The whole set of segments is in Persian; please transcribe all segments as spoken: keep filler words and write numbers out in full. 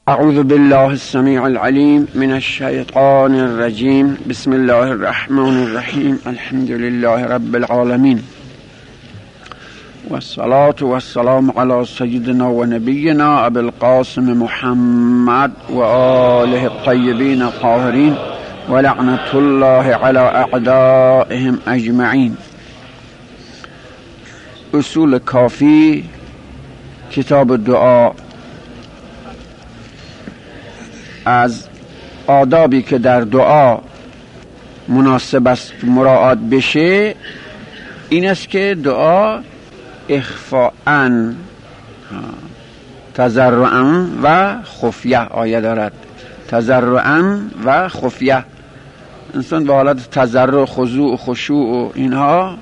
اعوذ بالله السمیع العلیم من الشیطان الرجیم. بسم الله الرحمن الرحیم. الحمد لله رب العالمین والصلاة والسلام علی سیدنا و نبینا ابی القاسم محمد و آله الطیبین الطاهرین و لعنت الله علی اعدائهم اجمعین. اصول کافی، کتاب دعا. از آدابی که در دعا مناسب است مراعات بشه این است که دعا اخفاءً تضرعاً و خفیه آیه دارد. تضرعاً و خفیه، انسان به حالت تضرع، خضوع و خشوع و اینها،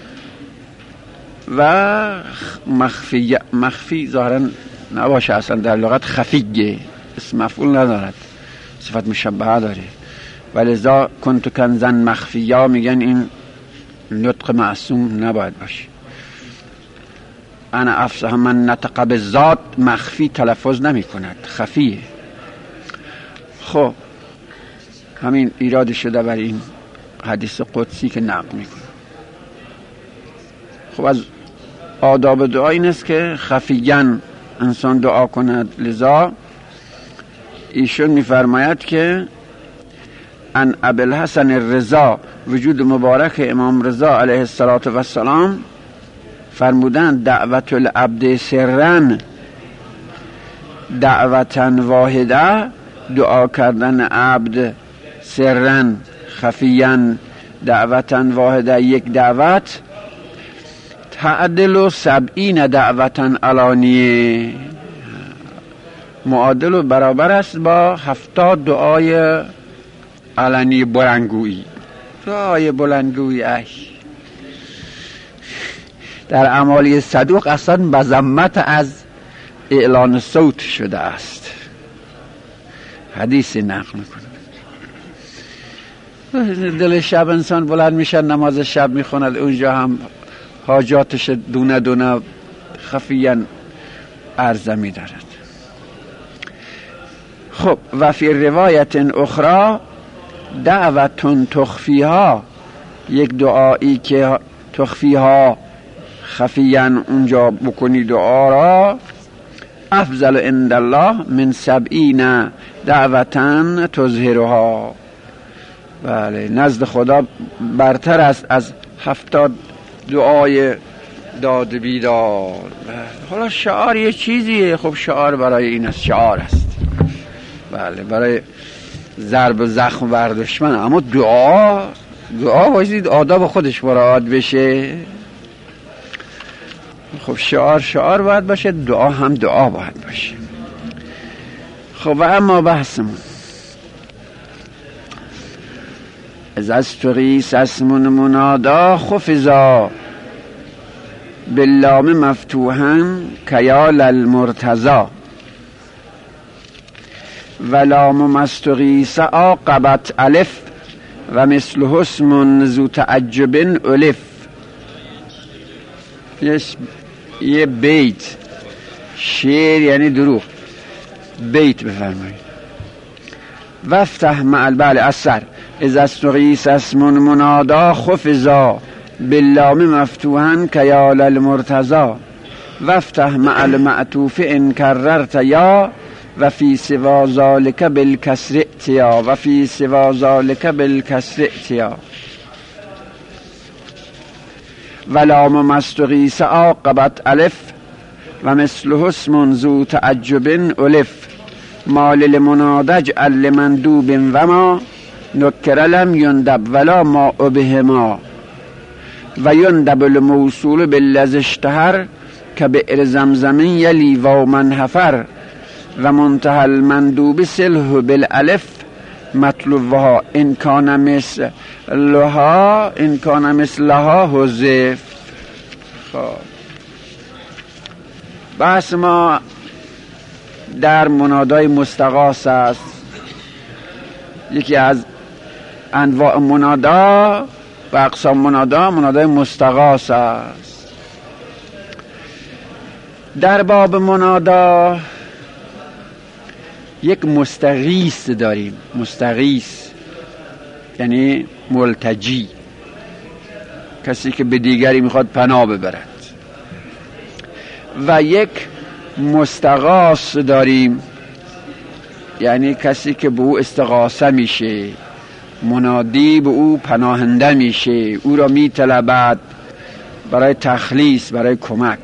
و مخفی مخفی ظاهراً نباشه، اصلا در لغت خفیه، اسم مفعول ندارد، صفت مشبهه داره. ولذا کنت کنزن مخفیا میگن این نطق معصوم نباید باشه. انا افصح من نطق بالذات، مخفی تلفظ نمی کند، خفیه. خب همین ایراد شده بر این حدیث قدسی که نقل میکنه. خب از آداب دعا این است که خفیاً انسان دعا کند. لذا ایشون میفرماید که ان ابی الحسن الرضا، وجود مبارک امام رضا علیه السلام فرمودند دعوت العبد سرن دعوتا واحده، دعا کردن عبد سرن خفیاً دعوتا واحده، یک دعوت، تعدل سبعین دعوتا علانیه، معادل و برابر است با هفتاد دعای علنی بلندگویی. دعای بلندگویی اش در اعمالی صدوق اصلا مذمت از اعلان صوت شده است. حدیث نقل میکنه. دل شب انسان بلند میشه، نماز شب میخوند، اونجا هم حاجاتش دونه دونه خفیاً عرضه میدارد. خب و فی روایت اخرى دعوتون تخفیها، یک دعایی که تخفیها خفیاً اونجا بکنی دعا را، افضل عند الله من سبعین دعوتن تظهرها، بله نزد خدا برتر است از هفتاد دعای داد بیدار. حالا شعار یه چیزیه، خب شعار برای این است، شعار است، بله برای ضرب و زخم بر دشمن، اما دعا دعا باید آداب خودش مراعات بشه. خب شعار شعار باید باشه، دعا هم دعا باید باشه. خب و اما بحثمون از استغیث اسم منادا خفضا باللام مفتوحا کیال المرتضا ولام مستغیث عاقبت الف و مثل اسم ذو تعجب الف. یه بیت شعر یعنی دروغ، بیت بفرمایید. وفتح مع بله اثر از استغیث اسم منادا خفضا باللام مفتوحا کیال المرتضا وفتح مع المعطوف ان کررت یا و فی سوا ذالک بالکسر اتیا و فی سوا ذالک بالکسر اتیا ولام مستغیث عاقبت الف و مثل اسم ذو تعجب الف ما للمنادى اجعل لمندوب و ما نکر لم یندب ولا ما بهما و یندب الموصول بالذی اشتهر کبئر زمزم یلی و من حفر و منتهى المندوب سله بالالف مطلوبها ان کان مثل لها ان کان مثل لها حذف. خب بحث ما در منادای مستغاث است. یکی از انواع منادا و اقسام منادا منادای مستغاث است. در باب منادا یک مستغیث داریم. مستغیث یعنی ملتجی، کسی که به دیگری میخواد پناه ببرد. و یک مستغاث داریم، یعنی کسی که به او استغاثه میشه، منادی به او پناهنده میشه، او را میطلبد برای تخلیص، برای کمک.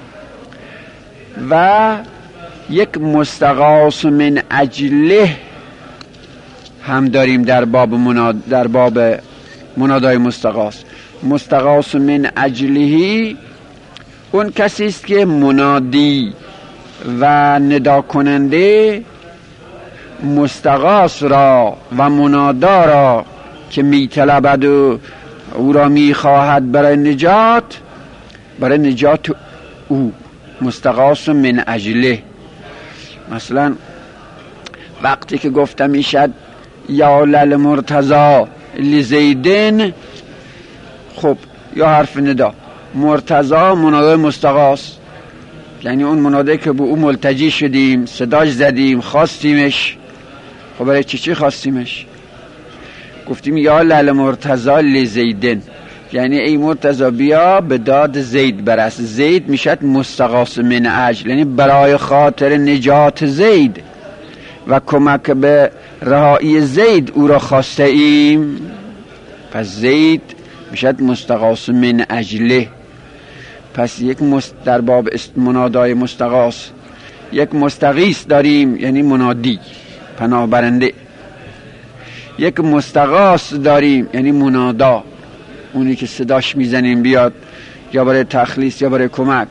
و یک مستغاث من اجله هم داریم در باب مناد در باب منادای مستغاث. مستغاث من اجلهی اون کسی است که منادی و ندا کننده مستغاث را و منادا را که میطلبد و او را میخواهد برای نجات، برای نجات او، مستغاث من اجله. مثلا وقتی که گفته میشد یا للمرتضی لزیدن، خب یا حرف ندا، مرتضی منادای مستغاث، یعنی اون منادایی که به او ملتجی شدیم، صداش زدیم، خواستیمش. خب برای چی چی خواستیمش؟ گفتیم یا للمرتضی لزیدن، یعنی ای مرتضی بیا به داد زید برس. زید میشد مستغاث من اجل، یعنی برای خاطر نجات زید و کمک به رهایی زید او را خواسته ایم. پس زید میشد مستغاث من اجله. پس یک مست در باب منادای مستغاث یک مستغیث داریم، یعنی منادی، پناه برنده. یک مستغاث داریم یعنی منادا، اونی که صداش میزنیم بیاد یا برای تخلیص یا برای کمک.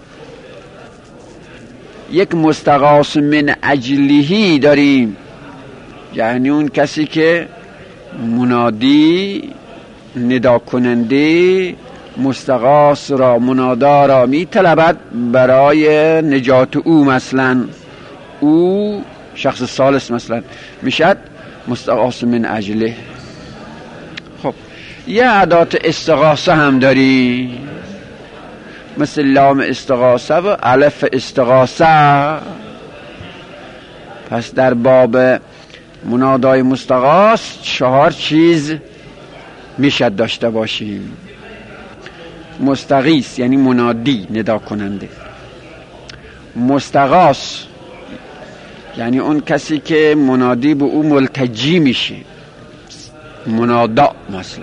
یک مستغاث من اجلهی داریم، یعنی اون کسی که منادی، ندا کننده مستغاث را، منادا را می طلبد برای نجات او. مثلا او شخص ثالث مثلا میشد مستغاث من اجله. خب یه ادات استغاثه هم داری، مثل لام استغاثه و الف استغاثه. پس در باب منادای مستغاث چهار چیز میشد داشته باشیم. مستغیث یعنی منادی، ندا کننده. مستغاث یعنی اون کسی که منادی به او ملتجی میشه، منادا مثلا.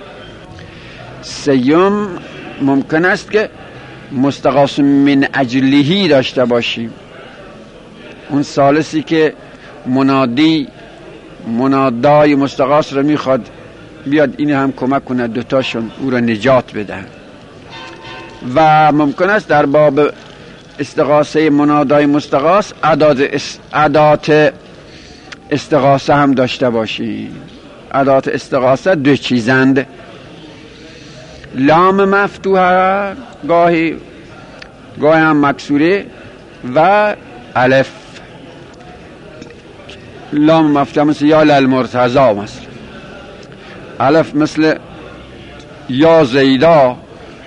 سیوم ممکن است که مستغاث من اجلهی داشته باشیم، اون ثالثی که منادی منادای مستغاث رو میخواد بیاد این هم کمک کنه، دوتاشون او را نجات بدن. و ممکن است در باب استغاثه منادای مستغاث ادات استغاثه هم داشته باشیم. ادات استغاثه دو چیزند، لام مفتوحه گاهی گاهی هم مکسوره و الف. لام مفتوحه مثل یا للمرتضی مثل، الف مثل یا زیدا.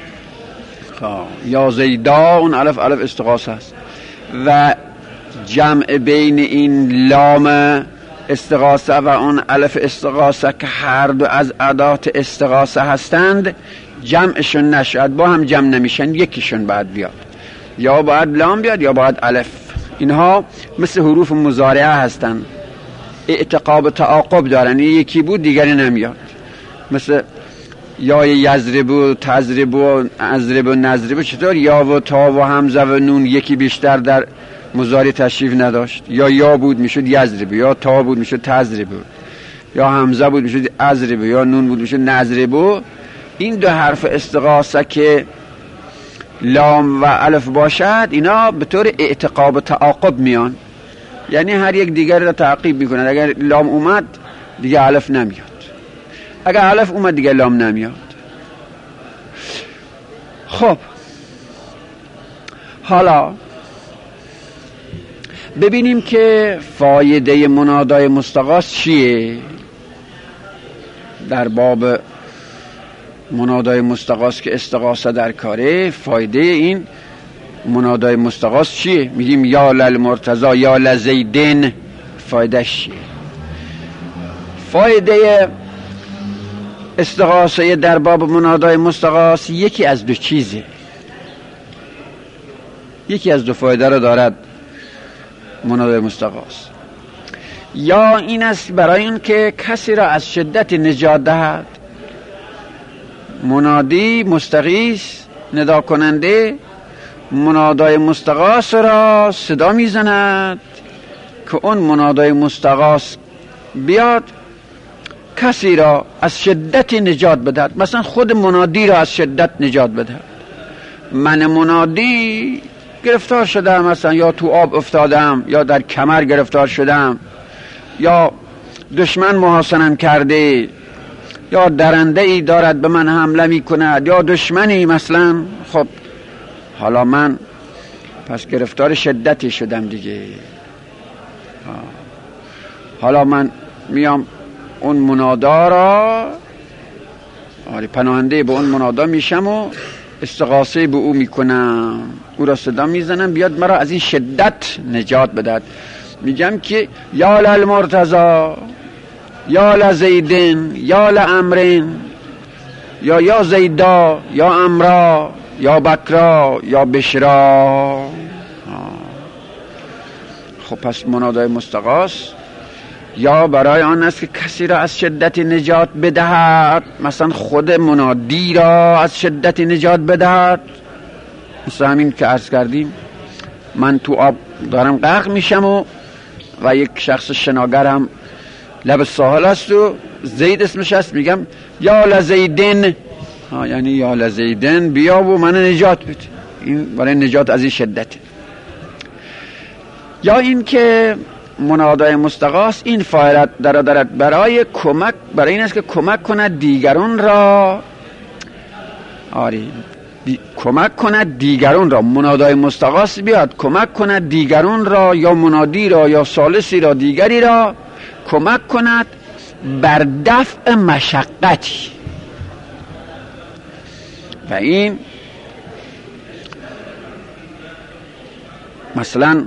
یا زیدا اون الف الف استغاثه است. و جمع بین این لام استغاثه و اون الف استغاثه که هر دو از ادات استغاثه هستند، جمعشون نشد، با هم جمع نمیشن، یکیشون باید بیاد، یا باید لام بیاد یا باید الف. اینها مثل حروف مضارعه هستند، اعتقاب تعاقب دارن، یکی بود دیگری نمیاد. مثل یا یضرب و تضرب و اضرب و نضرب، چطور یا و تا و همزه و نون یکی بیشتر در مضارع تشریف نداشت؟ یا یا بود میشد یضرب، یا تا بود میشد تضرب، یا همزه بود میشد اضرب، یا نون بود میشد نضرب. این دو حرف استغاثه که لام و الف باشد، اینا به طور اعتقاب و تعاقب میان، یعنی هر یک دیگر را تعقیب میکنند. اگر لام اومد دیگه الف نمیاد، اگر الف اومد دیگه لام نمیاد. خب حالا ببینیم که فایده منادای مستغاث چیه. در باب منادای مستغاث که استغاثه در کاره، فایده این منادای مستغاث چیه؟ میگیم یا للمرتضی یا لزیدن، فایدهش چیه؟ فایده استغاثه در باب منادای مستغاث یکی از دو چیزه، یکی از دو فایده رو دارد منادای مستغاث. یا این است برای این که کسی را از شدت نجات دهد. منادی مستغیث ندا کننده منادای مستغاث را صدا میزند که اون منادای مستغاث بیاد کسی را از شدت نجات بدهد. مثلا خود منادی را از شدت نجات بدهد. من منادی گرفتار شدم، مثلا یا تو آب افتادم، یا در کمر گرفتار شدم، یا دشمن محاصرم کرده، یا درنده ای دارد به من حمله می کند، یا دشمنی مثلا. خب حالا من پس گرفتار شدتی شدم دیگه. حالا من میام اون منادا را، آره پناهنده به اون منادا میشم و استغاثه به او میکنم، او را صدا میزنم بیاد مرا از این شدت نجات بدهد. میگم که یا للمرتضی، یا لزیدن، یا لامرن، یا یا زیدا، یا امرا، یا بکرا، یا بشرا. خب پس منادای مستغاث یا برای آن است که کسی را از شدت نجات بدهد، مثلا خود منادی را از شدت نجات بدهد. مثل همین که عرض کردیم من تو آب دارم غرق میشم و و یک شخص شناگرم لب ساحل است و زید اسمش است، میگم یا لزیدن، یعنی یا لزیدن بیا و من نجات بده. این برای نجات از این شدت. یا این که منادای مستغاث این فایده دارد برای کمک، برای این است که کمک کند دیگران را، آره دی... کمک کند دیگران را. منادای مستغاث بیاد کمک کند دیگران را، یا منادی را، یا ثالثی را، دیگری را کمک کند بر دفع مشقتی. و این مثلا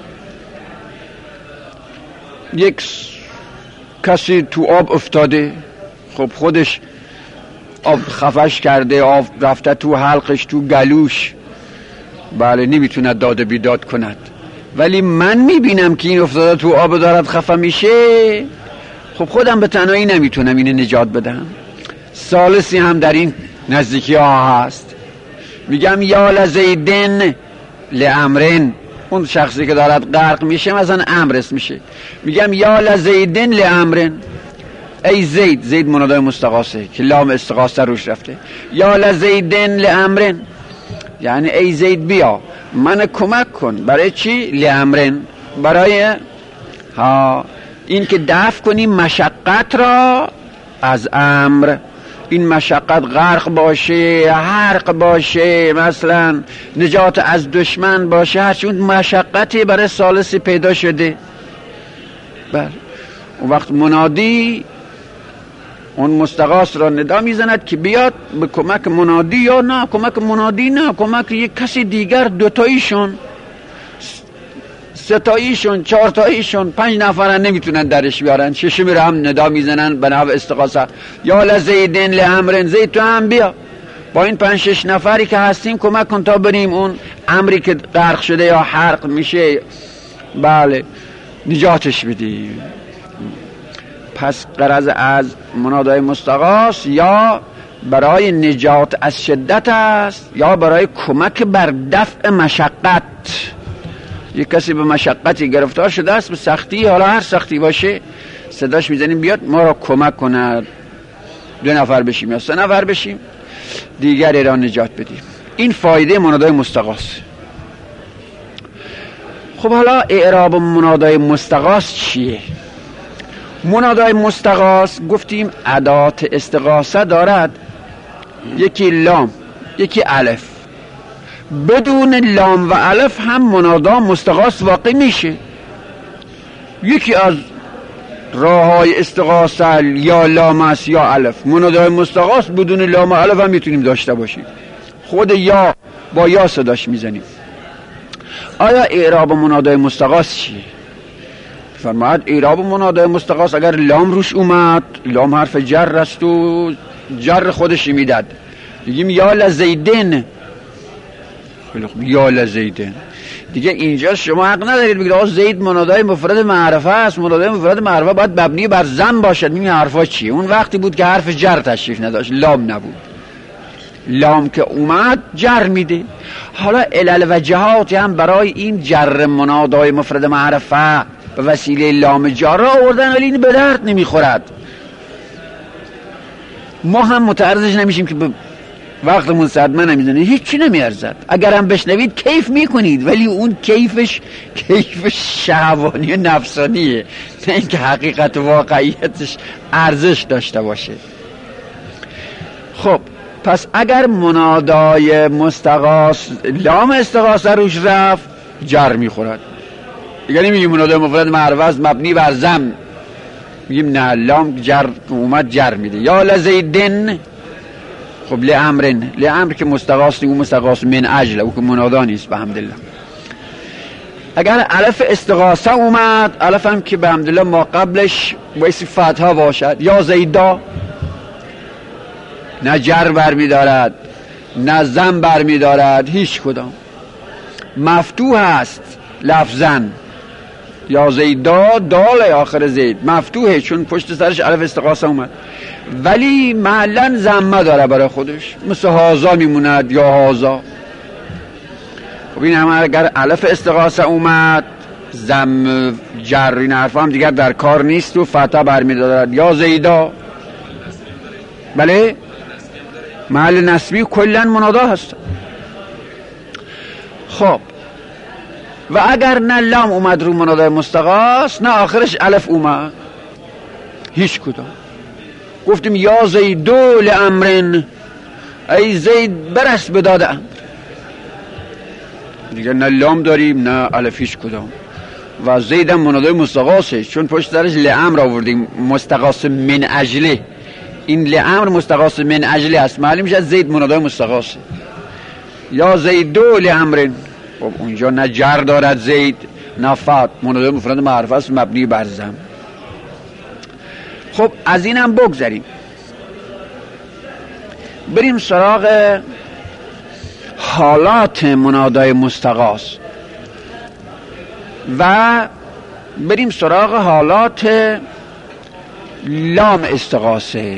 یک کسی تو آب افتاده، خب خودش آب خفش کرده، آب رفته تو حلقش، تو گلوش، بله نمیتونه داد بیداد کند، ولی من میبینم که این افتاده تو آب دارد خفه میشه، خب خودم به تنهایی نمیتونم اینو نجات بدم. ثالثی هم در این نزدیکی ها هست، میگم یا لزیدن لامرن، اون شخصی که دارد غرق میشه مثلا امر اسم میشه، میگم یا لزیدن لامرن، ای زید، زید منادای مستغاثه که لام استغاثه روش رفته، یا لزیدن لامرن یعنی ای زید بیا من کمک کن. برای چی؟ لامرن، برای ها این که دفع کنی مشقت را از امر. این مشقت غرق باشه، حرق باشه، مثلا نجات از دشمن باشه، هرچی اون مشقتی برای ثالثی پیدا شده. بله اون وقت منادی اون مستغاث را ندا میزند که بیاد به کمک منادی، یا نه کمک منادی نه، کمک یک کسی دیگر، دوتاییشون، ستاییشون، چهارتاییشون، پنج نفرن نمیتونن درش بیارن، ششمی را هم ندا میزنن به نحو استغاثه، یا لزیدن لامرن، زید تو هم بیا با این پنج شش نفری که هستیم کمک کن تا بریم اون امری که غرق شده یا حرق میشه، بله نجاتش بدیم. پس غرض از منادای مستغاث یا برای نجات از شدت است، یا برای کمک بر دفع مشقت. یک کسی به مشقتی گرفتار شده است، به سختی، حالا هر سختی باشه، صداش میزنیم بیاد ما را کمک کند، دو نفر بشیم یا سه نفر بشیم، دیگری را نجات بدیم. این فایده منادای مستغاث. خب حالا اعراب منادای مستغاث چیه؟ منادای مستغاث گفتیم ادات استغاثه دارد، یکی لام، یکی الف. بدون لام و الف هم منادا مستغاث واقع میشه. یکی از راه های استغاثه یا لام است یا الف. منادای مستغاث بدون لام و الف هم میتونیم داشته باشیم، خود یا با یا صداش میزنیم. آیا اعراب منادای مستغاث چیه؟ فرماید اعراب منادای مستغاث اگر لام روش اومد، لام حرف جر است و جر خودش میداد، میگیم یا لزیدن، یا لزیدن دیگه. اینجا شما حق ندارید بگید آقا زید منادای مفرد معرفه است، منادای مفرد معرفه باید مبنی بر ضم باشد. این حرفا چیه؟ اون وقتی بود که حرف جر تشریف نداشت، لام نبود. لام که اومد جر میده. حالا علل و جهاتی هم برای این جر منادای مفرد معرفه به وسیله لام جار آوردن، ولی این به درد نمیخورد. ما هم متعرضش نمیشیم که وقتمون صدمه نمیزنه، هیچی نمیارزد. اگر هم بشنوید کیف میکنید، ولی اون کیفش کیف شهوانی و نفسانیه، نه اینکه حقیقت و واقعیتش ارزش داشته باشه. خب پس اگر منادای مستغاث لام استغاثه روش رفت جر میخورد. دیگه نمیگیم منادای مفرد معرفه است مبنی بر ضم، میگیم نه لام جر اومد جر میده. یا لزیدن، خب لامرن، لامر که مستغاث نیست، اون مستغاث من اجل، او که منادا نیست به حمدالله. اگر الف استغاثه اومد، الف هم که به حمدالله ما قبلش باید فتحه باشد، یا زیدا، نه جر برمی دارد نه ضم برمی دارد، هیچ کدام. مفتوح است لفظاً، یا زیدا دال آخر زید مفتوحه چون پشت سرش الف استغاثه اومد، ولی محلاً ضمه داره برای خودش، مثل هازا میموند یا هازا. خب این هم اگر الف استغاثه اومد، ضم جر این حرفا هم دیگر در کار نیست و فتحه برمی دارد. یا زیدا، بله محل نسبی کلن منادا هست. خب و اگر نه لام اومد رو منادای مستغاث، نه آخرش الف اومد، هیچ کدام. گفتیم یا زیدو لامرن، ای زید برس به داد امر، دیگه نه لام داریم نه الف، هیچ کدام. و زیدم منادای مستغاثه چون پشت درش لامر آوردیم، مستغاث من اجله. این لامر مستغاث من اجله است، معلوم میشه زید منادای مستغاثه. یا زیدو لامرن، خب اونجا نه جر دارد زید نه فتح، منادای مفرد معرفه است مبنی بر ضم. خب از اینم بگذریم، بریم سراغ حالات منادای مستغاث و بریم سراغ حالات لام استغاثه.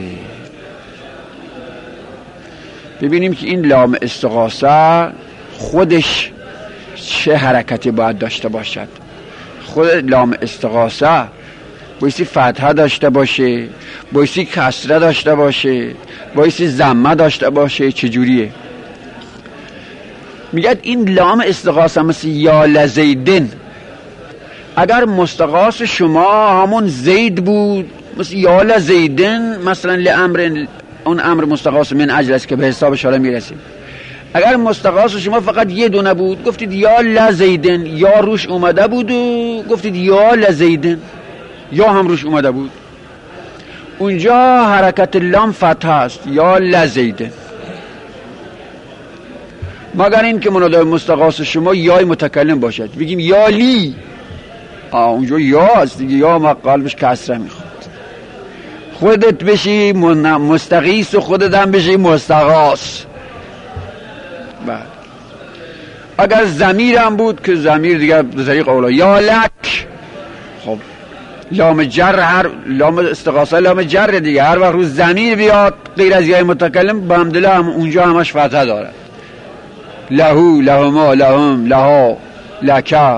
ببینیم که این لام استغاثه خودش چه حرکتی باید داشته باشد. خود لام استغاثه بایستی فتحه داشته باشه، بایستی کسره داشته باشه، بایستی ضمه داشته باشه، چجوریه؟ میگه این لام استغاثه مثل یا لزیدن، اگر مستغاث شما همون زید بود مثل یا لزیدن، مثلا لامر، اون امر مستغاث من اجل است که به حسابش حالا میرسیم. اگر مستغاث شما فقط یه دونه بود گفتید یا لزیدن، یا روش اومده بود و گفتید یا لزیدن، یا هم روش اومده بود، اونجا حرکت لام فتحه است، یا لزیدن. مگر این که منادای مستغاث شما یای متکلم باشد، بگیم یا لی، آه اونجا یا است دیگه، یا ما قلبش کسره میخواد، خودت بشی مستغیث و خودت هم بشی مستغاث. بعد اگر ضمیر هم بود که ضمیر دیگه به طریق اولا، یا لک، خب لام جر، هر لام استغاثه لام جر دیگه، هر وقت روز ضمیر بیاد غیر از یای متکلم به حمدالله هم اونجا همش فتحه دارد. لهو، لهما، لهم، لها، لکا.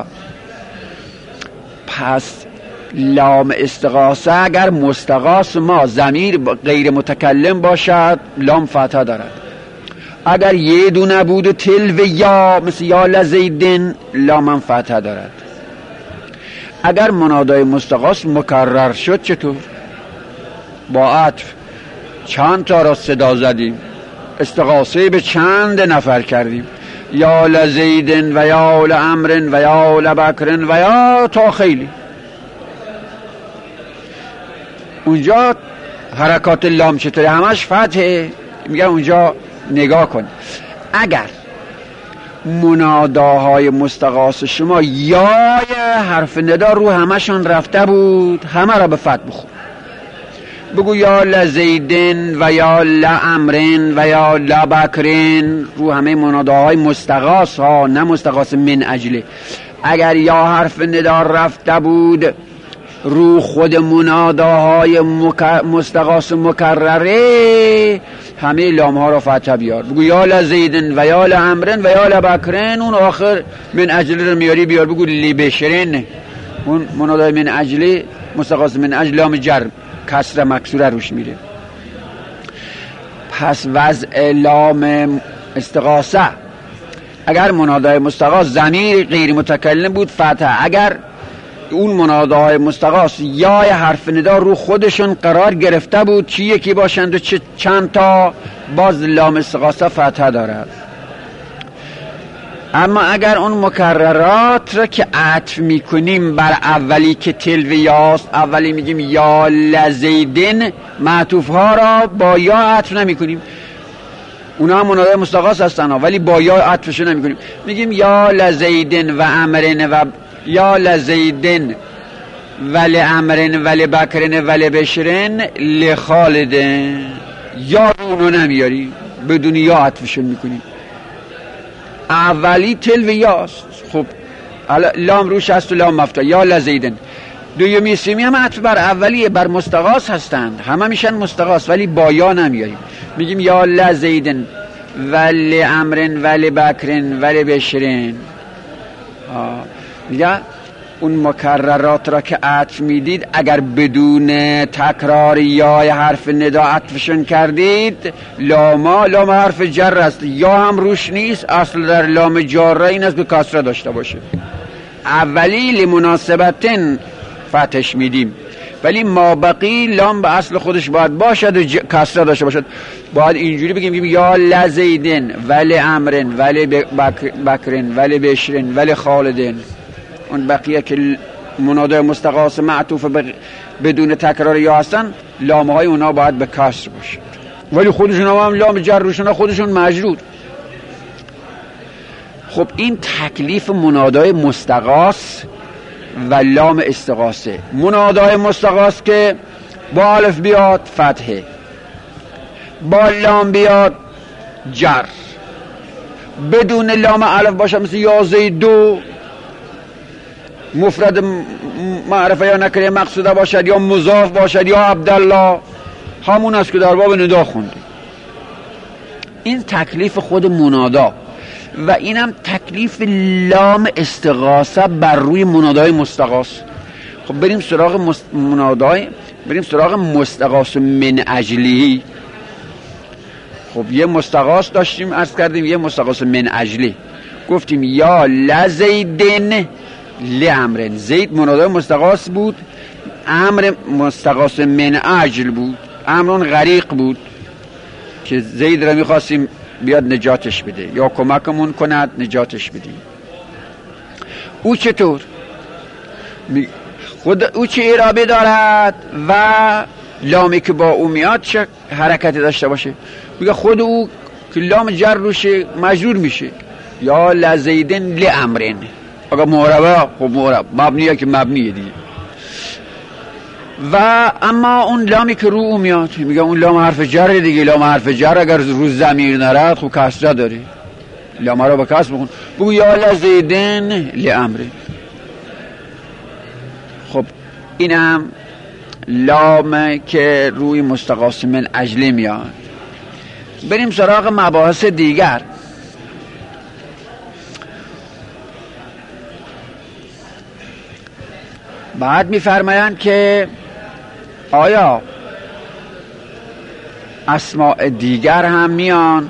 پس لام استغاثه اگر مستغاث ما ضمیر غیر متکلم باشد لام فتحه دارد. اگر یه دونه بود تل و یا مثل یا لزیدن، لام فتحه دارد. اگر منادای مستغاث مکرر شد چطور؟ با عطف چند تا را صدا زدیم، استغاثه به چند نفر کردیم، یا لزیدن و یا لامرن و یا لبکرن و یا تا خیلی. اونجا حرکات لام چطوره؟ همش فتحه. میگم اونجا نگاه کن، اگر مناداهای مستغاث شما یا حرف ندا رو همشون رفته بود، همه را به فتح بخون. بگو یا لزیدن و یا لعمرن و یا لبکرن رو همه مناداهای مستغاث ها، نه مستغاث من اجله. اگر یا حرف ندا رفته بود رو خود مناداهای مک... مستغاث مکرره، همه لام ها را فتح بیار. بگو یا لزیدن و یا لعمرن و یا لبکرن، اون آخر من اجله رو میاری بیار. بگو لی بشرن، اون منادای من اجله مستغاث من اجل لام جر کسر مکسوره روش میره. پس وضع لام استغاثه اگر منادای مستغاث ضمیر غیر متکلم بود فتح، اگر اون منادای مستغاث یا حرف ندا رو خودشون قرار گرفته بود چی یکی باشند و چه چند تا، باز لام استغاثه فتح دارد. اما اگر اون مکررات را که عطف میکنیم بر اولی که تلو یاست، اولی میگیم یا لزیدن، معطوف ها را با یا عطف نمی کنیم، اونا هم منادای مستغاث هستن ولی با یا عطفش نمی کنیم. میگیم یا لزیدن و امرن و یا لزیدن ولی امرن ولی بکرن ولی بشرن لخالدن، یا اونو نمیاری، بدون یا عطفشون میکنیم. اولی تلو یاست، خب لام روش هست و لام مفتوح، یا لزیدن. دومی سیمی هم عطف بر اولیه، بر مستغاث هستند، همه میشن مستغاث ولی با یا نمیاریم. میگیم یا لزیدن ولی امرن ولی بکرن ولی بشرن. میگه اون مکررات را که عطف میدید اگر بدون تکرار یا حرف ندا عطفشون کردید، لاما لام حرف جر است، یا هم روش نیست، اصل در لام جاره این است که کسره داشته باشه. اولی لمناسبتن فتحش میدیم ولی ما بقی لام به اصل خودش باید باشد و ج... کسره داشته باشد. باید اینجوری بگیم یا لزیدن ولی امرن ولی بکر... بکرن ولی بشرن ولی خالدن. اون بقیه که منادای مستغاث معطوف ب... بدون تکرار یا هستن، لام های اونا باید به کسر باشد ولی خودشون هم لام جر روشون خودشون مجرور. خب این تکلیف منادای مستغاث و لام استغاثه. منادای مستغاث که با الف بیاد فتحه، با لام بیاد جر، بدون لام الف باشه مثل یا زیدو، مفرد معرفه یا نکره مقصوده باشد یا مضاف باشد یا عبدالله، همون است که در باب ندا خوندیم. این تکلیف خود منادا و اینم تکلیف لام استغاثه بر روی منادای مستغاث. خب بریم سراغ مست... منادای بریم سراغ مستغاث من اجلی. خب یه مستغاث داشتیم عرض کردیم، یه مستغاث من اجلی. گفتیم یا لزیدن لامرن، زید منادای مستغاث بود، امر مستغاث من اجل بود، امرون غریق بود که زید را میخواستیم بیاد نجاتش بده یا کمکمون کند نجاتش بدیم. او چطور؟ خود او چه اعرابی دارد و لامی که با او میاد چه حرکتی داشته باشه؟ میگه خود او که لام جر روشه مجرور میشه، یا لزیدن لامرن. اگه معربه خب معرب، مبنیه که مبنیه دیگه. و اما اون لامی که رو او میاد میگه اون لام حرف جر دیگه. لام حرف جر اگر رو ضمیر نرد خب کسره داره، لام رو به کسر بخون. بگو یا لزیدن لامرن. خب اینم لام که روی مستغاث من اجلی میاد. بریم سراغ مباحث دیگر. بعد میفرمایند که آیا اسماء دیگر هم میان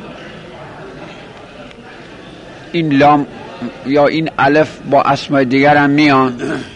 این لام یا این الف با اسماء دیگر هم میان؟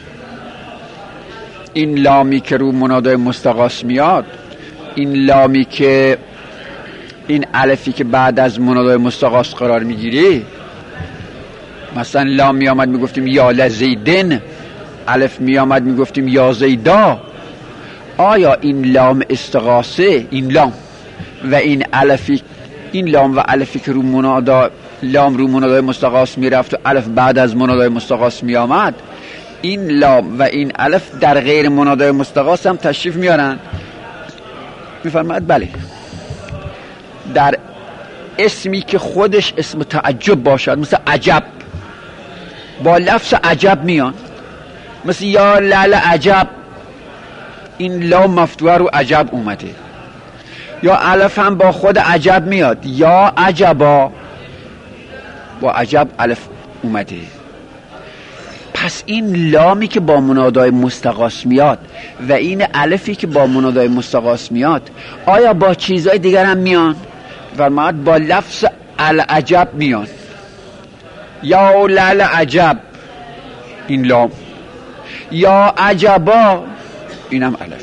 این لامی که رو منادای مستغاث میاد، این لامی که این الفی که بعد از منادای مستغاث قرار میگیری، مثلا لام میامد میگفتیم یا لزیدن، الف میامد میگفتیم یا زیدا. آیا این لام استغاثه، این لام و این الفی، این لام و الفی که رو منادا لام رو منادای مستقاس میرفت و الف بعد از منادای مستقاس میامد، این لام و این الف در غیر منادای مستقاس هم تشریف میارن. میفرماید بله، در اسمی که خودش اسم تعجب باشد، مثل عجب، با لفظ عجب میان، مثل یا لعل عجب، این لام مفتوحه رو عجب اومده. یا الف هم با خود عجب میاد، یا عجبا، با عجب الف اومده. پس این لامی که با منادای مستقاس میاد و این الفی که با منادای مستقاس میاد، آیا با چیزهای دیگر هم میان؟ فرماید با لفظ العجب میان، یا لعل عجب این لام، یا عجبا اینم الف.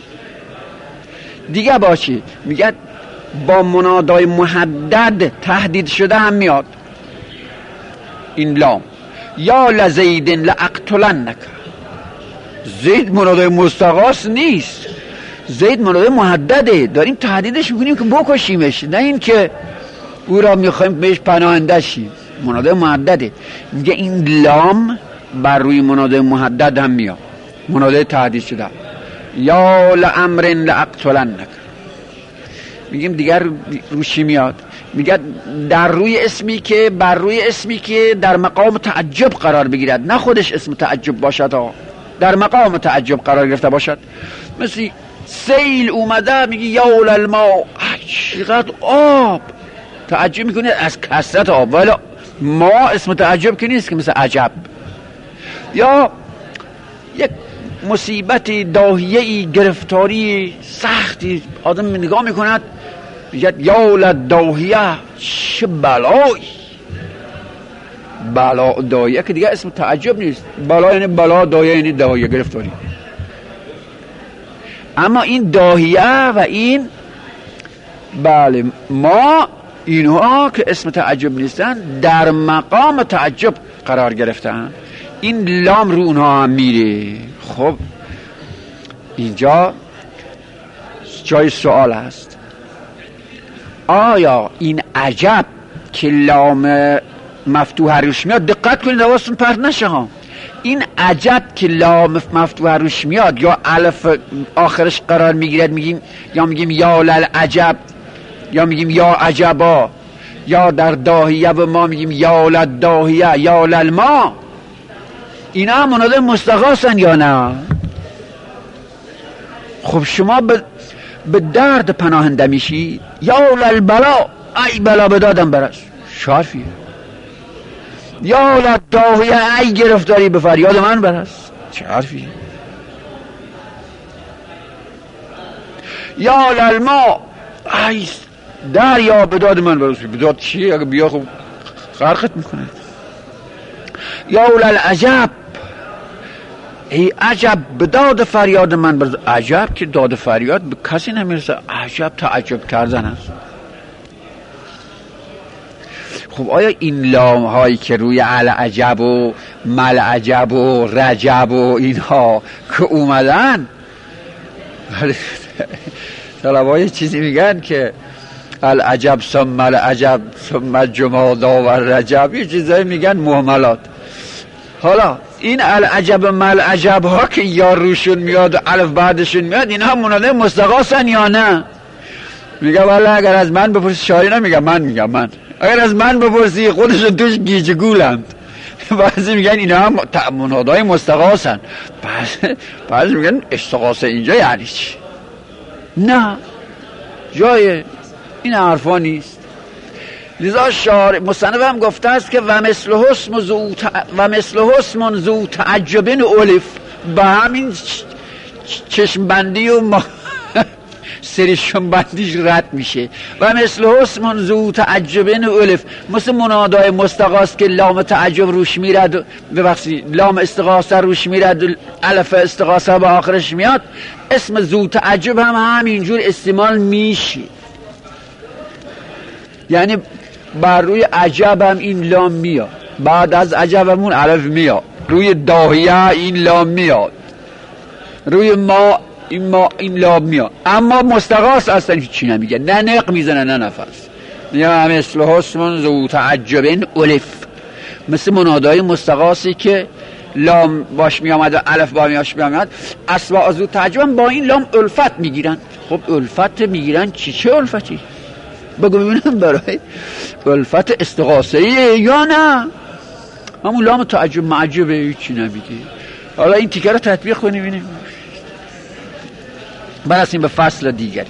دیگه باشی میگه با منادای محدد تهدید شده هم میاد این لام، یا لزید لاقتلنک. زید منادای مستقاس نیست، زید منادای محدده، داریم تهدیدش میکنیم که بکشیمش، نه این که او را میخوایم بهش پناهنده شیم. منادای محدده. میگه این لام بر روی منادای محدد هم میاد، منادای تهدید شده، یا لامر لاقتلنک. میگیم دیگر روشی میاد، میگه در روی اسمی که بر روی اسمی که در مقام تعجب قرار بگیرد، نه خودش اسم تعجب باشد، در مقام تعجب قرار گرفته باشد. مثل سیل اومده، میگه یا الماء، چقدر آب، تعجب میکنه از کثرت آب، ولی ما اسم تعجب که نیست که مثل عجب. یا یک مصیبت داهیه‌ای، گرفتاری سختی آدم نگاه میکند، میگه یا لداهیه، چه بلایی، بلا داهیه که دیگه اسم تعجب نیست، بلا یعنی بلا، داهیه یعنی داهیه، گرفتاری. اما این داهیه و این بله ما اینها که اسم تعجب نیستن در مقام تعجب قرار گرفتن، این لام رو اونها هم میره. خب اینجا جای سوال هست، آیا این عجب که لام مفتوحه روش میاد، دقت کنید حواستون پرت نشه ها، این عجب که لام مفتوحه روش میاد یا الف آخرش قرار میگیرد، میگیم یا میگیم یا لل عجب، یا میگیم یا عجبا، یا در داهیه و ما میگیم یا لل داهیه، یا لل ما، اینا هم منادای مستقاصن یا نه؟ خب شما به به درد پناهنده میشی، یا لل بلا، ای بلا بدادم برس، شارفیه. یا لل داهیه، ای گرفتاری به فریاد من برس، چه حرفیه. یا لل ما، ای دریا بداد من برس، بداد چیه؟ اگه بیا خوب غرقت میکنه. یا لل عجب، ای عجب بداد فریاد من برس. عجب که داد فریاد به کسی نمیرسه، عجب تعجب کردن است. خب آیا این لام هایی که روی العجب و ملعجب و رجب و اینها که اومدن، طلبای چیزی میگن که العجب ثم العجب ثم جمادا و رجب، یه چیزایی میگن مهملات. حالا این العجب ملعجب ها که یا روشون میاد و الف بعدشون میاد، اینها مناده مستقاصن یا نه؟ میگه والا اگر از من بپرسی، شاعری نمیگه، من میگم من اگر از من بپرسی خودشون توش گیج گولند. بعضی میگن اینا هم منادای مستقاصن، بعضی میگن استقاصه اینجا یعنی چی؟ نه، جای این حرفا نیست. لذا شارع مصنف هم گفته است که و مثل حسم زو ت... و مثل حسم زو تعجبن اولف، به همین چشم بندی و ما... سرشون بندیش رد میشه. و مثل حسم زو تعجبن اولف، مثل منادای مستقاس که لام تعجب روش میرد، ببخشید لام استغاثه روش میرد، الف استغاثه به آخرش میاد، اسم زو تعجب هم همینجور استعمال میشه. یعنی بر روی عجب هم این لام میاد، بعد از عجب همون الف میاد، روی داهیه این لام میاد، روی ما این, ما این لام میاد. اما مستقاس اصلا چی نمیگه، نه نق میزنه نه نفس، یا مثل حسن ذو تعجب الف، مثل منادای مستغاثی که لام باش می آمد و الف با میاش می آمد، اسوا ذو تعجب با این لام الفت میگیرن. خب الفت میگیرن چی؟ چه الفتی؟ بگو ببینم برای الفت استغاثه یا نه همون لام تعجب معجبه هیچی نمیگه. حالا این تیکه رو تطبیق کنیم ببینیم. برسیم به فصل دیگری.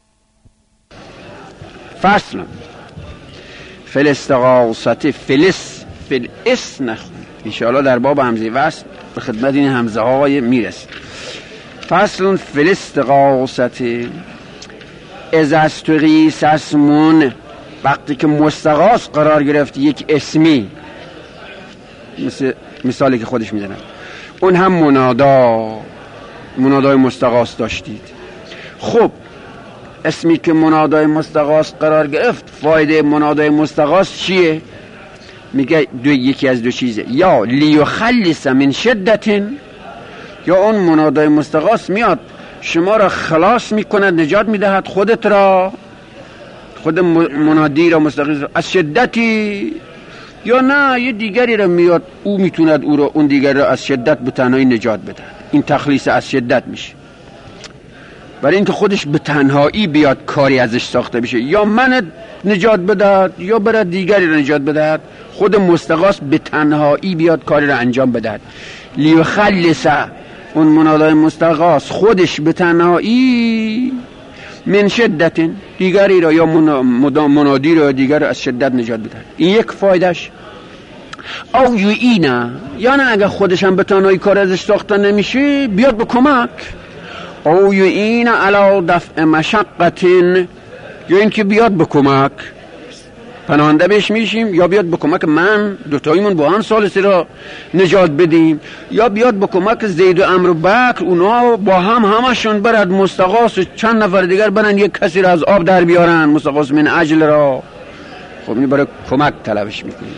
فصل فل استغاثه فلس فل اس نخون ان شاء الله در باب همزه وصل به خدمت این همزه های میرسه. فصل فل استغاثه از استغیث اسمون، وقتی که مستغاث قرار گرفت یک اسمی، مثل مثالی که خودش میدونم، اون هم منادا منادای مستغاث داشتید. خب اسمی که منادای مستغاث قرار گرفت، فایده منادای مستغاث چیه؟ میگه دو یکی از دو چیزه، یا لیخلص من شدت، یا اون منادای مستغاث میاد شما را خلاص میکند، نجات میدهد، خودت را، خود منادی را مستغیث را از شدتی، یا نه یه دیگری را میاد او میتوند او را اون دیگر را از شدت به تنهایی نجات بده. این تخلیص از شدت میشه، برای اینکه خودش به تنهایی بیاد کاری ازش ساخته بشه، یا من نجات بدهد یا برای دیگری را نجات بدهد. خود مستغاث به تنهایی بیاد کاری را انجام بدهد. لیخلص، اون منادای مستغاث خودش به تنهایی، من شدت، دیگری را یا منادی را دیگر را از شدت نجات بدهد. این یک فایدهش. او یعینه، یا نه اگر خودش هم به تنهایی کار ازش ساخته نمیشه بیاد به کمک. او یعینه علی دفع مشقت، یا اینکه بیاد به کمک، پناهنده بهش میشیم، یا بیاد به کمک من دوتاییمون با هم ثالثی را نجات بدیم، یا بیاد به کمک زید و عمرو و بکر، اونا با هم همشون برد مستغاث و چند نفر دیگر برن یک کسی را از آب در بیارن، مستغاث من اجل را. خب این برای کمک طلبش میکنیم.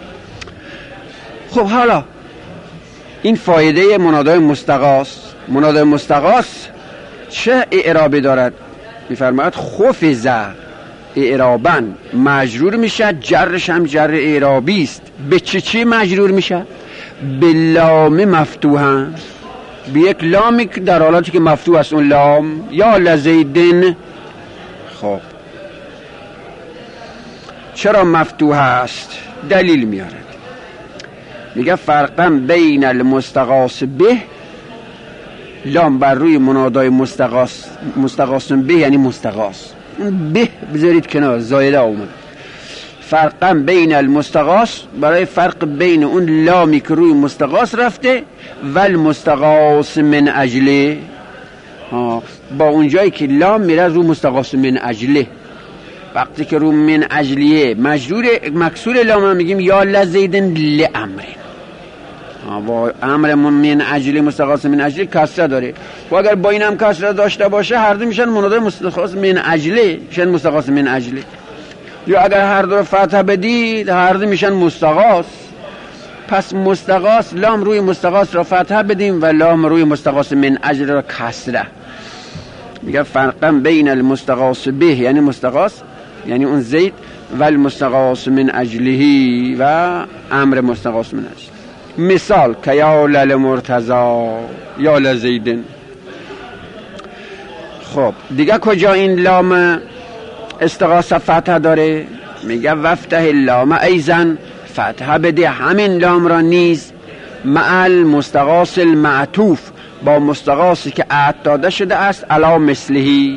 خب حالا این فایده منادای مستغاث. منادای مستغاث چه اعرابی دارد؟ میفرماید خفض اعرابن، مجرور میشه، جرش هم جر اعرابی است. به چی چی مجرور میشه؟ به لام مفتوحه، به یک لامی که در حالاتی که مفتوح است اون لام، یا لزیدن. خب چرا مفتوح است؟ دلیل میارد، میگه فرقا بین المستغاث به، لام بر روی منادای مستغاث، مستغاث به یعنی مستغاث، به بذارید کنار، زایده اومد. فرقا بین المستغاث، برای فرق بین اون لامی که روی مستغاث رفته و المستغاث من اجله، با اون جایی که لام میره رو مستغاث من اجله. وقتی که رو من اجلیه مجرور مکسور لام میگیم یا لزیدن لامر، با امر من اجلی مستغاث من اجلی کسره داره، و اگر با این هم کسره داشته باشه هر دو میشن منادای مستغاث من اجلی، میشن مستغاث من اجلی. یا اگر هر دو فتح بدید هر دو میشن مستغاث. پس مستغاث لام روی مستغاث را فتح بدیم و لام روی مستغاث من اجلی را کسره. میگه فرقا بین المستغاث به یعنی مستغاث یعنی اون زید، و المستغاث من اجلیه و امر مستغاث من اجلی. مثال که یا لل مرتضی یا لزیدن. خب دیگه کجا این لام استغاثه فتح داره؟ میگه وفتح اللام ایزن، فتح بده همین لام را نیز مع المستغاث المعطوف، با مستغاثی که عهد داده شده است، علا مثلهی،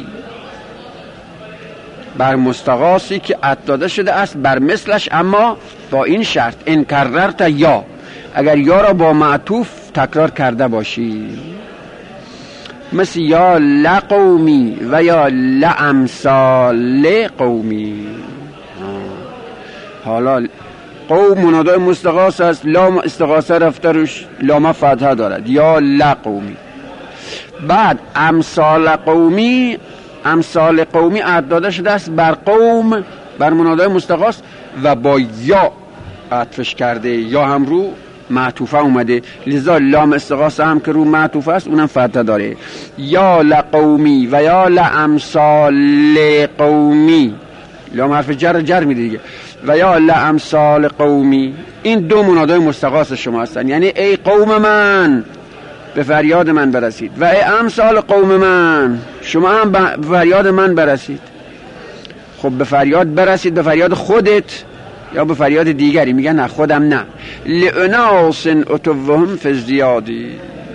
بر مستغاثی که عهد داده شده است بر مثلش، اما با این شرط ان کررت یا، اگر یا را با معطوف تکرار کرده باشی، مثل یا لقومی و یا لامثال قومی. حالا قوم منادای مستغاث است، لام استغاثه رفته روش لام فتحه دارد، یا لقومی. بعد امثال قومی، امثال قومی عهد داده شده است بر قوم، بر منادای مستغاث و با یا عطفش کرده، یا هم رو معطوفه اومده، لذا لام استغاثه هم که رو معطوفه است اونم فتحه داره. یا لقومی و یا لامثال قومی، لام حرف جر جر میده دیگه. و یا لامثال قومی، این دو منادای مستغاث شما هستن، یعنی ای قوم من به فریاد من برسید، و ای امثال قوم من شما هم به فریاد من برسید. خب به فریاد برسید، به فریاد خودت یا به فریاد دیگری؟ میگن نه خودم نه. لاناس اتوهم فی ازدیادی،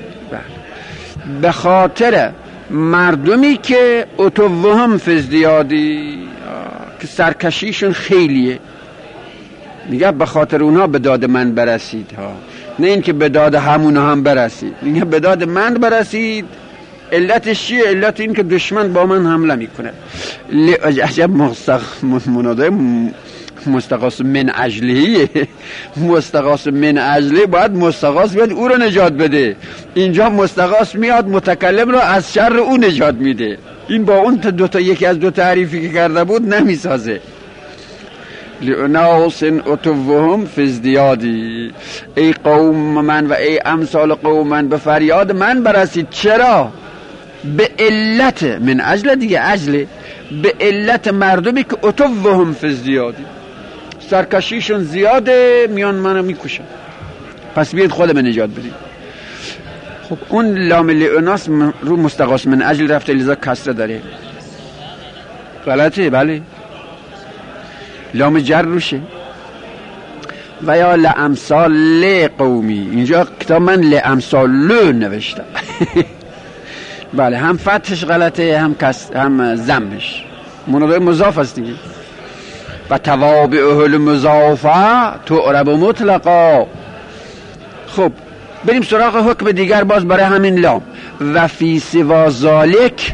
به خاطر مردمی که اتوهم فی ازدیادی، که سرکشیشون خیلیه، میگه به خاطر اونها به داد من برسید ها، نه این که به داد همونا هم برسید. میگه به داد من برسید. علتش چیه؟ علت این که دشمن با من حمله میکنه. عجب مستق... منادای مستغاث من اجلیه. مستغاث من اجلی باید مستغاث بیاد او رو نجات بده. اینجا مستغاث میاد متکلم رو از شر او نجات میده. این با اون دو تا یکی از دو تعریفی که کرده بود نمیسازه. لاناس اتوهم فی ازدیادی، ای قوم من و ای امثال قوم من به فریاد من برسید. چرا؟ به علت من اجل دیگه، اجل به علت مردمی که اتوهم فی ازدیادی، سرکشیشون زیاده، میان منو میکشن، پس بیاید خودم نجات بدید. خب اون لام لاناس رو مستغاث من اجل رفته، لذا کسره داره. غلطه؟ بله، لام جر روشه. و یا لامثال قومی، اینجا کتاب من لامثال نوشتم. بله، هم فتحش غلطه هم کس هم ضمش. منادای مضاف است دیگه. و توابعه المضافه تعرب مطلقا. خب بریم سراغ حکم دیگر باز برای همین لام. و فی سوا ذالک،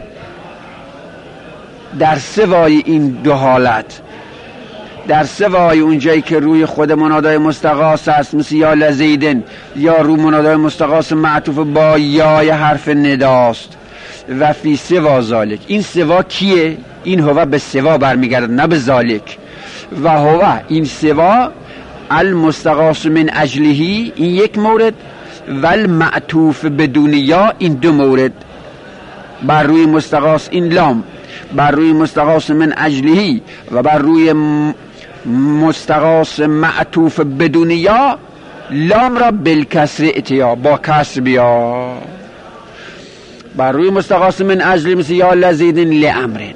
در سوای این دو حالت، در سوای اونجایی که روی خود منادای مستغاث است، مثل یا لزیدن، یا رو منادای مستغاث معطوف با یا حرف نداست. و فی سوا ذالک، این سوا کیه؟ این هو به سوا برمیگرد، نه به ذالک. و هو این سوا المستغاث من اجلهی، این یک مورد، و المعطوف بدون یا، این دو مورد. بر روی مستغاث این لام، بر روی مستغاث من اجلهی و بر روی مستغاث معطوف بدون یا، لام را بالکسر اتیا، با کسر بیا. بر روی مستغاث من اجلی مثل یا لزیدن لامرن،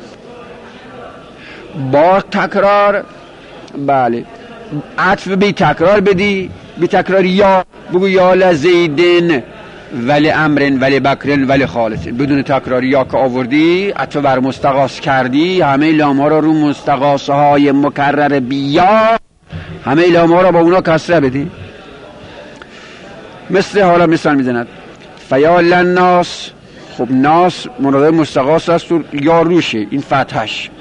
با تکرار. بله، عطف بی تکرار بدی، بی تکرار یا بگو یا لزیدن ولی امرن ولی بکرن ولی خالصن، بدون تکرار یا که آوردی عطف بر مستغاث کردی، همه لام ها را رو مستغاث های مکرر بیا، همه لام ها را با اونا کسره بدی. مثل حالا مثال میزند فیا لناس. خب ناس منادای مستغاث است و یا روشه، این فتحش.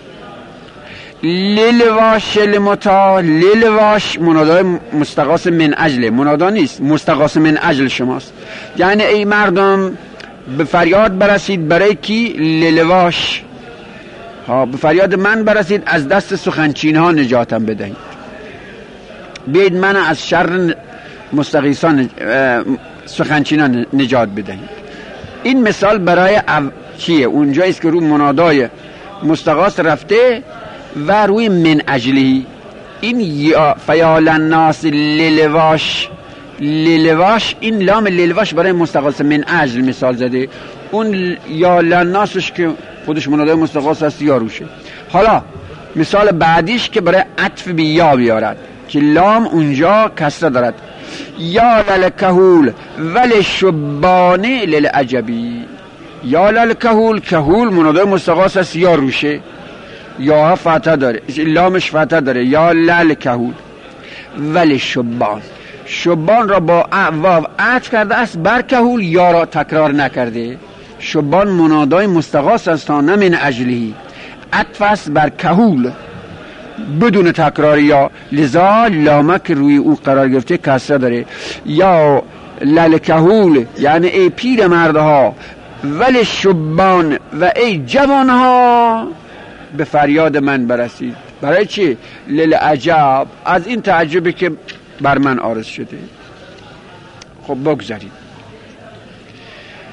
لیلواش لمتا، لیلواش منادای مستغاث من اجل، منادا نیست، مستغاث من اجل شماست. یعنی ای مردم به فریاد برسید. برای کی؟ لیلواش ها، به فریاد من برسید، از دست سخنچین ها نجاتم بدهید. بیاید من از شر مستغیثان سخنچینان نجات بدهید. این مثال برای او... چیه؟ اونجاییست که رو منادای مستغاث رفته و روی من اجلی. این یا فیال الناس لیلواش، لیلواش این لام لیلواش برای مستغاث من اجل مثال زده. اون یا لناسش که خودش منادای مستغاث است یا روشه. حالا مثال بعدیش که برای عطف بی یا بیارد که لام اونجا کسره دارد. یا للکهول ولی شبانه للعجبی. یا للکهول، کهول منادای مستغاث است یا روشه، یا فتح داره، لامش فتح داره. یا للکهول ولی شبان، شبان را با واو عطف کرده است بر کهول، یا را تکرار نکرده. شبان منادای مستغاث است تا نه من اجلی، عطف است بر کهول بدون تکرار یا، لذا لامک روی او قرار گرفته کسره داره. یا للکهول یعنی ای پیر مردها، ولی شبان و ای جوانها به فریاد من برسید. برای چی؟ للعجب، از این تعجبی که بر من عارض شده. خب بگذارید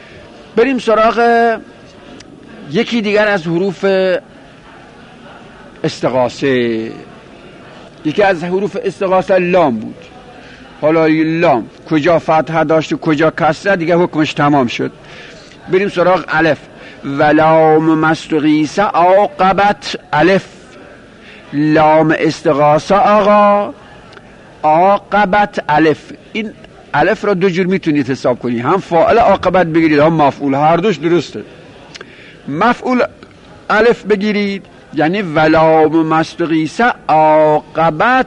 بریم سراغ یکی دیگر از حروف استغاثه. یکی از حروف استغاثه لام بود. حالا لام کجا فتحه داشت و کجا کسره دیگه حکمش تمام شد. بریم سراغ الف. ولام مستغیثه عاقبت الف. لام استغاثه آقا عاقبت الف. این الف را دو جور میتونید حساب کنید، هم فاعل عاقبت بگیرید هم مفعول، هر دوش درسته. مفعول الف بگیرید یعنی ولام مستغیثه عاقبت.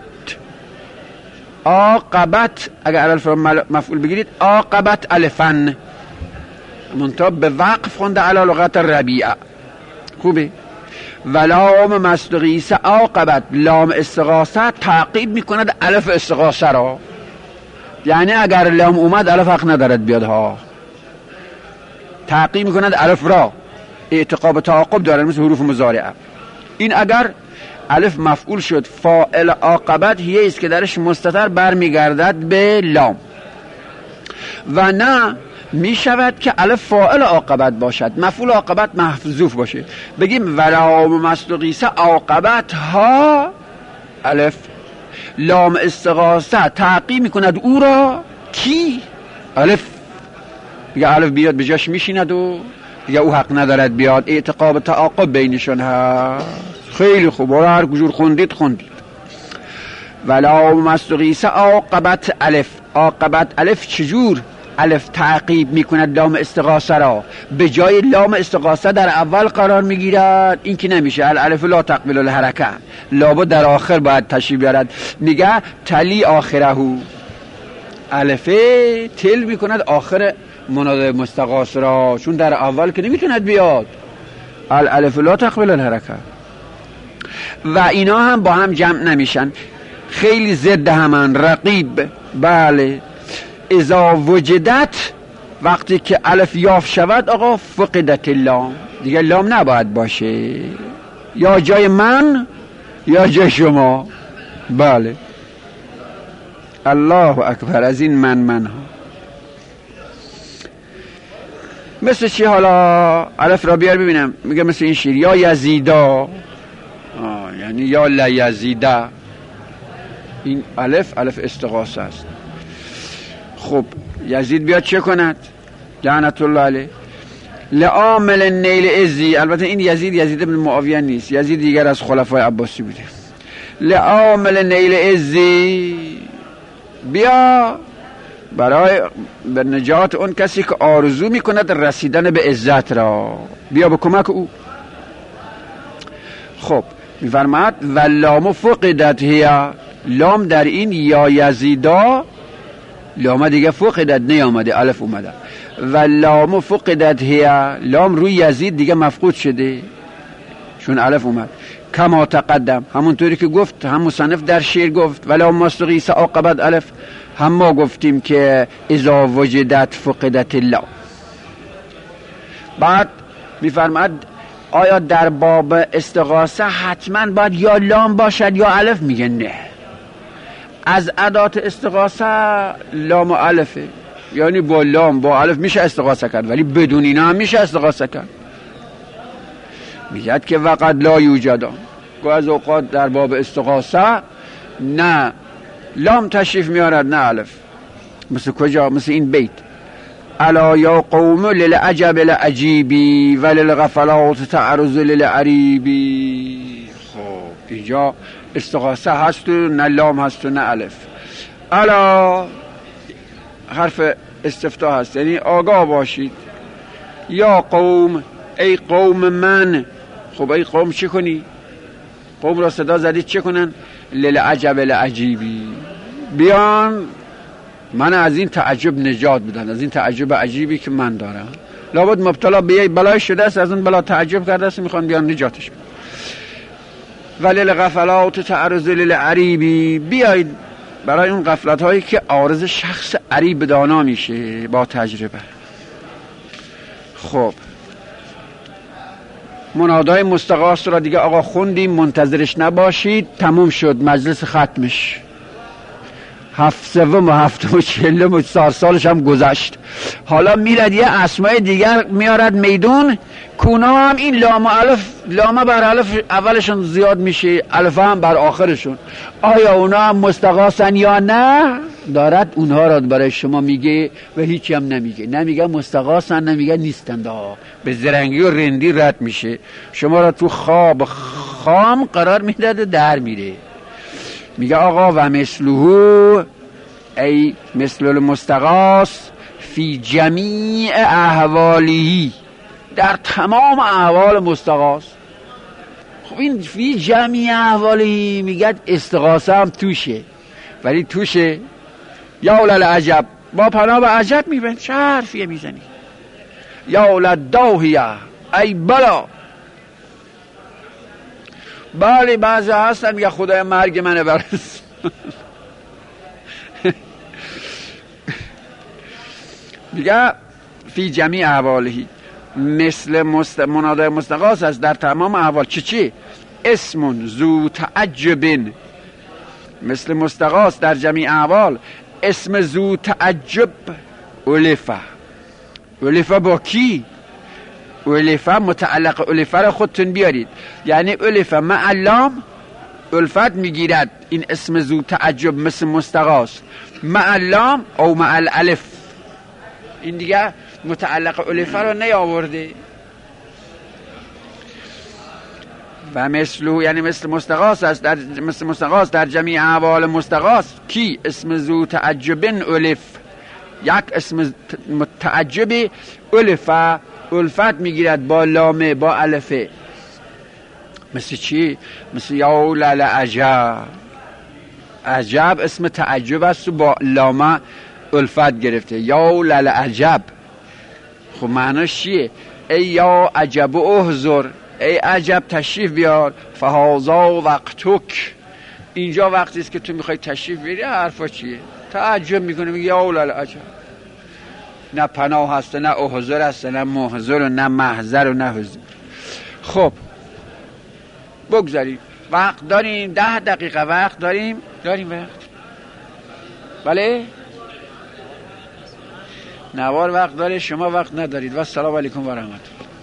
عاقبت اگر الف را مفعول بگیرید عاقبت الفن، منتها به وقف خونده علی لغت ربیعه. خوبه. ولام مستغیثه عاقبت. لام استغاثه تعقیب میکند الف استغاثه را، یعنی اگر لام اومد الف حق ندارد بیاد ها، تعقیب میکند الف را، اعتقاب تعاقب دارد مثل حروف مضارعه. این اگر الف مفعول شد فاعل عاقبت هیه است که درش مستتر برمیگردد به لام، و نه می شود که الف فاعل عاقبت باشد مفعول عاقبت محذوف باشه. بگیم ولام مستغیثه عاقبت ها الف. لام استغاثه تعقیب میکند او را کی؟ الف. دیگه الف بیاد به جاش میشیند و دیگه او حق ندارد بیاد، اعتقاب تعاقب بینشون هست. خیلی خوب، هر کجور خوندید خوندید. ولام مستغیثه عاقبت الف. عاقبت الف چجور الف تعقیب میکند لام استغاثه را؟ به جای لام استغاثه در اول قرار میگیرد، این که نمیشه. الالف لا تقبل الحرکه، لابد در آخر باید تشریف بیارد. میگه تلی آخره. الفه تل میکند آخر منادای مستغاث را، چون در اول که نمیتوند بیاد. الالف لا تقبل الحرکه. و اینا هم با هم جمع نمیشن، خیلی ضد همن. رقیب بله. اذا وجدت وقتی که الف یافت شود آقا فقدت اللام، دیگه لام نباید باشه، یا جای من یا جای شما. بله. الله اکبر. از این من من ها مثل چی؟ حالا الف را بیار ببینم. میگه مثل این شیر یا یزیدا، آه یعنی یا لیزیدا. این الف الف استغاثه است. خب یزید بیاد چه کند؟ لعنت الله علیه. لعامل نیل ازی. البته این یزید یزید بن معاویه نیست، یزید دیگر از خلفای عباسی بوده. لعامل نیل ازی، بیا برای به نجات اون کسی که آرزو میکند رسیدن به عزت را، بیا به کمک او. خب میفرماد واللام فقدت هیا. لام در این یا یزیدا لام دیگه فقدت نیامده، الف اومده. واللام فقدت هیا. لام روی یزید دیگه مفقود شده چون الف اومد. کما تقدم، همونطوری که گفت هم مصنف در شعر گفت ولام مستغیثه عاقبت الف، هم ما گفتیم که اذا وجدت فقدت اللام. بعد میفرماد آیا در باب استغاثه حتما باید یا لام باشد یا الف؟ میگه نه، از ادات استغاثه لام و الفه، یعنی با لام با الف میشه استغاثه کرد ولی بدون اینا هم میشه استغاثه کرد. میگه که وقت لا یوجدان، از اوقات در باب استغاثه نه لام تشریف میارد نه الف. مثل کجا؟ مثل این بیت الا یا قوم للعجب لعجیبی وللغفلات تعرض للعریبی. خب اینجا استغاثه هست و نه لام هست و نه الف. الا حرف استفتاح هست، یعنی آگاه باشید. یا قوم، ای قوم من. خب ای قوم چه کنی؟ قوم را صدا زدید چه کنن؟ للعجب لعجیبی، بیان من از این تعجب نجات بدن، از این تعجب عجیبی که من دارم. لابد مبتلا به بلای شده است، از اون بلا تعجب کرده است، میخوان بیان نجاتش بدن. وللغفلات تعرض للعریبی، بیایید برای اون غفلت هایی که عارض شخص عریب دانا میشه با تجربه. خب منادای مستغاث را دیگه آقا خوندیم، منتظرش نباشید، تموم شد مجلس ختمش. هفت سوم و هفتم و چهلم و چهار سالش هم گذشت. حالا میرد یه اسمای دیگر میارد میدون، کونا هم این لام و الف، لام بر الف اولشون زیاد میشه، الف هم بر آخرشون. آیا اونا هم مستغاثن یا نه؟ دارد اونها را برای شما میگه و هیچی هم نمیگه. نمیگه مستغاثن، نمیگه نیستند ها. به زرنگی و رندی رد میشه، شما را تو خواب خام قرار میداد در میره. میگه آقا و مثله ای مثل المستغاث فی جمیع احوالی، در تمام احوال مستغاث. خب این فی جمیع احوالی میگه استغاثه هم توشه، ولی توشه یا اولل عجب، با پناه به عجب میبند. چه حرفیه میزنی؟ یا اولل داهیه، ای بلا. بله بعضی هستن میگه خدای مرگ منه برس. میگه فی جمیع احوالی، مثل مست... منادای مستغاث است در تمام احوال. چی چی؟ اسم ذو تعجب، مثل مستغاث در جمیع احوال اسم ذو تعجب الفه. الفه با کی؟ الفه متعلق الفه را خودتون بیارید، یعنی الفه مع لام الفت میگیرد. این اسم ذو تعجب مثل مستغاث مع لام او مع الالف، این دیگه متعلق الفه را نیاورده. و مثلو یعنی مثل مستغاث است در مثل مستغاث در جمیع احوال مستغاث کی؟ اسم ذو تعجب الف، یک اسم متعجب الفه الفت میگیرد با لامه با الفه. مثل چی؟ مثل یا لل عجب. عجب اسم تعجب است و با لامه الفت گرفته، یا لل عجب. خب معناش چیه؟ ای یا عجب احضر، ای عجب تشریف بیار، فهازا وقتک، اینجا وقتی است که تو میخوای تشریف بیاری. حرفا چیه؟ تعجب میکنه، میگه یا لل عجب. نه پناه هست، نه احضر هست، نه محضر و نه محضر و نه حضر. خب بگذاریم، وقت داریم، ده دقیقه وقت داریم. داریم وقت؟ بله؟ نوار وقت داره، شما وقت ندارید. و السلام علیکم و رحمت الله.